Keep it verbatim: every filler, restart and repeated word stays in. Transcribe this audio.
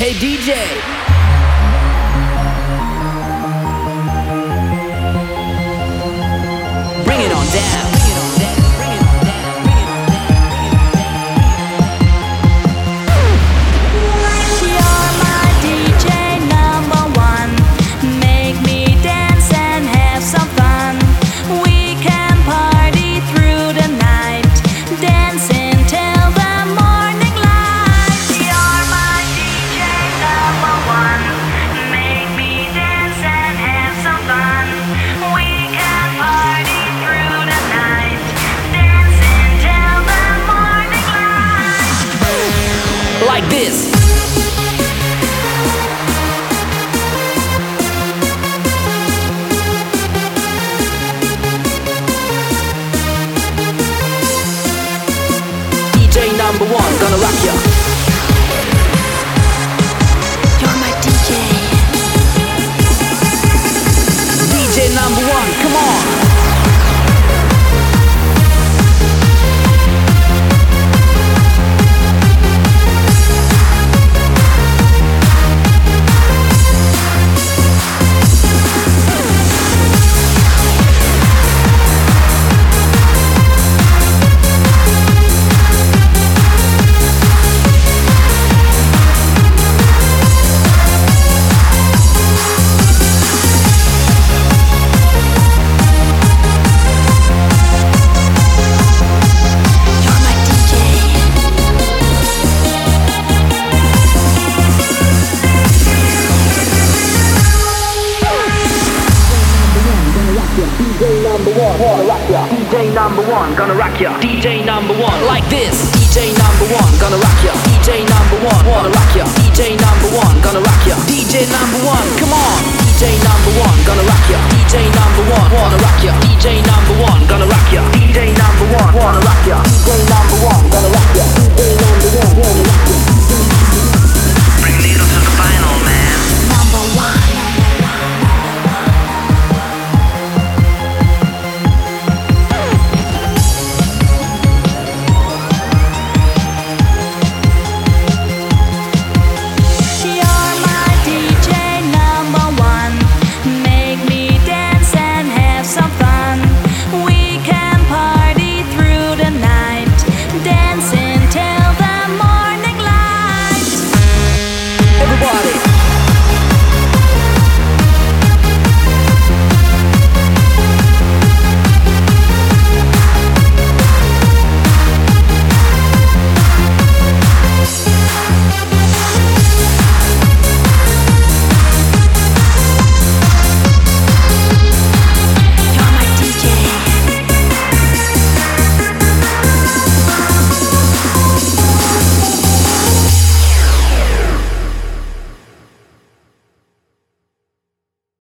Hey D J, bring it on down. Like this. D J number one, gonna rock ya. You're my D J. D J number one, come on. D J number one, gonna rock ya. D J number one, gonna rock ya. D J number one, like this. D J number one, gonna rock ya. D J number one, wanna rock ya. D J number one, gonna rock ya. D J number one, come on. D J number one, gonna rock ya. D J number one, wanna rock ya. D J number one, gonna rock ya.